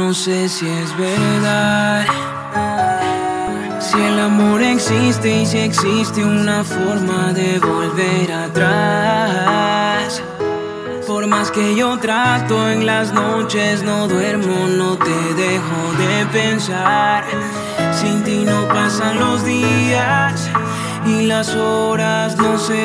no sé si es verdad, si el amor existe y si existe una forma de volver atrás. Por más que yo trato en las noches, no duermo, no te dejo de pensar. Sin ti no pasan los días y las horas no se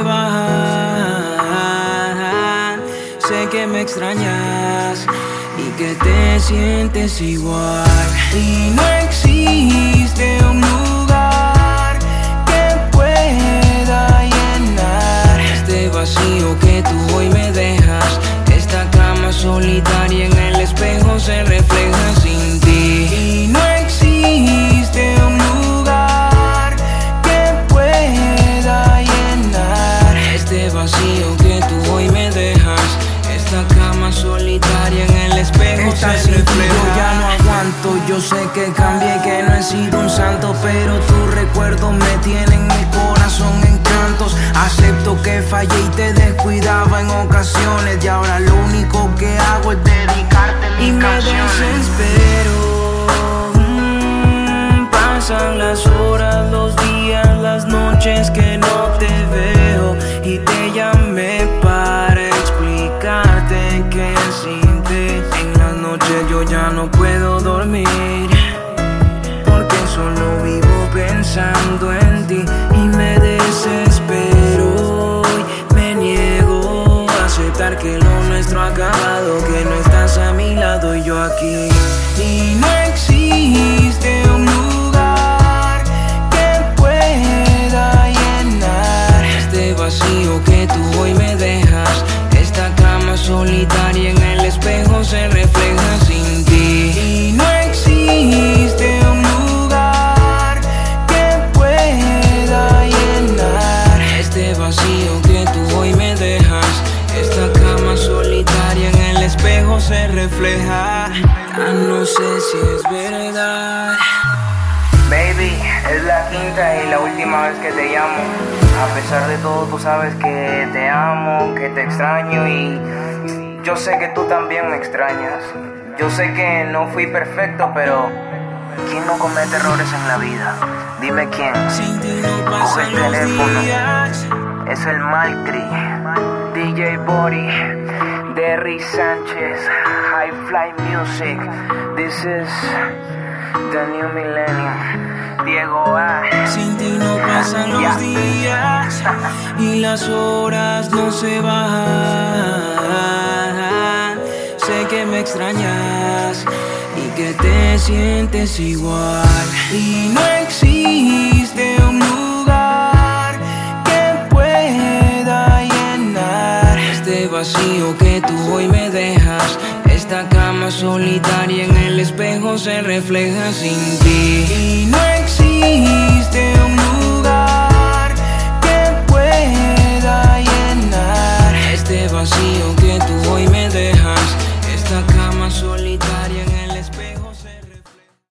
van. Sé que me extrañas y que te sientes igual. Y no existe un lugar que pueda llenar este vacío que tú hoy me dejas. Esta cama solitaria en el espejo se refleja sin ti. Y no existe un lugar que pueda llenar este vacío que tú hoy me dejas. Esta cama solitaria en el espejo Esta se refleja. Yo ya no aguanto, yo sé que cambié, que no he sido un santo, pero tu recuerdo me tiene en mi corazón en cantos. Acepto que fallé y te descuidaba en ocasiones, y ahora lo único que hago es dedicarte mis canciones. Me desespero, pasan las horas, los días, las noches que no te veo. Y te llamé para explicarte que sin ti en las noches yo ya no puedo dormir, porque solo vivo pensando en ti. Y me desespero y me niego a aceptar que lo nuestro ha acabado, que no estás a mi lado y yo aquí. Y no existe un lugar que pueda llenar este vacío que tú hoy me dejas. Esta cama solitaria en el espejo se refleja sin ti. Y no existe un lugar que pueda llenar este vacío que tú hoy me dejas. Esta cama solitaria en el espejo se refleja. No sé si es verdad. Baby, es la quinta y la última vez que te llamo. A pesar de todo, tú sabes que te amo, que te extraño, y yo sé que tú también me extrañas. Yo sé que no fui perfecto, pero ¿quién no comete errores en la vida? Dime quién. Sin ti no Coge pasan el los teléfono. días. Es el Malcri, DJ Body, Derry Sánchez, High Fly Music. This is the new millennium. Diego A. Sin ti no pasan los días y las horas no se van. Sé que me extrañas y que te sientes igual. Y no existe un lugar que pueda llenar este vacío que tú hoy me dejas. Esta cama solitaria en el espejo se refleja sin ti.